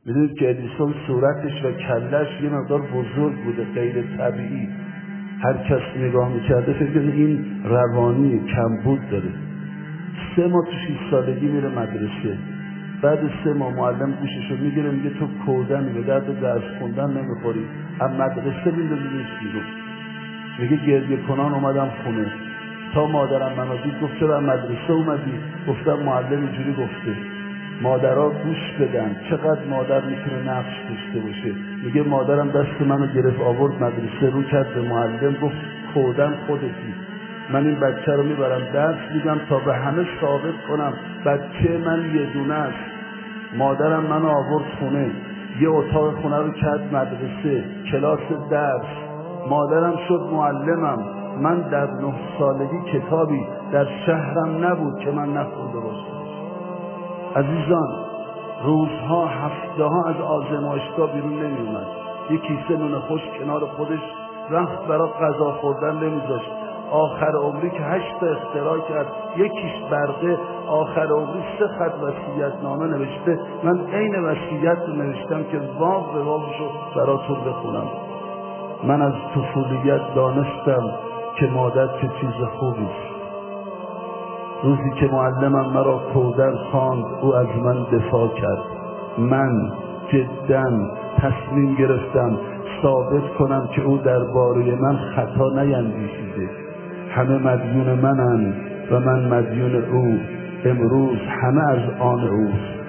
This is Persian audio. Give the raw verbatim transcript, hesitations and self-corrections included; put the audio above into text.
میدونید که ادیسون صورتش و کلش یه مقدار بزرگ بوده، غیر طبیعی. هر کس نگاه میکرده فکر کنه این روانی کمبود داره. سه ماه تو شیش سالگی میره مدرسه. بعد سه ماه معلم گوششو میگیره میگه تو کودنی، به درد درس خوندن نمیخوری، از مدرسه میندازیش بیرون. میگه گریه کنان اومدم خونه. تا مادرم منو دید گفت چرا از مدرسه اومدی؟ گفتم معلم اینجوری گفته. مادرها گوش بدن، چقدر مادر میتونه نقش داشته باشه. میگه مادرم دست منو گرفت آورد مدرسه، رو کرد به معلم گفت کودن خودتی، من این بچه رو میبرم درس میدم تا به همه ثابت کنم بچه من یه دونه است. مادرم منو آورد خونه، یه اتاق خونه رو کرد مدرسه، کلاس درس. مادرم شد معلمم. من در نه سالگی کتابی در شهرم نبود که من نخونده باشم. عزیزان، روزها هفته ها از آزمایشگاه بیرون نمی اومد. یک کیسه نون خوش کنار خودش رفت برای غذا خوردن نمیذاشت. آخر عمری که هشت تا اختراع کرد، یکیش برقه، آخر عمری سه خط وصیت نامه نوشته. من عین وصیت رو نوشتم که واو به واوشو براتون بخونم. من از طفولیت دانستم که مادر چه چیز خوبی است. روزی که معلمم مرا کودن خواند، او از من دفاع کرد. من جداً تصمیم گرفتم ثابت کنم که او درباره من خطا نیندیشیده. همه مدیون منند و من مدیون او. امروز همه از آن اوست.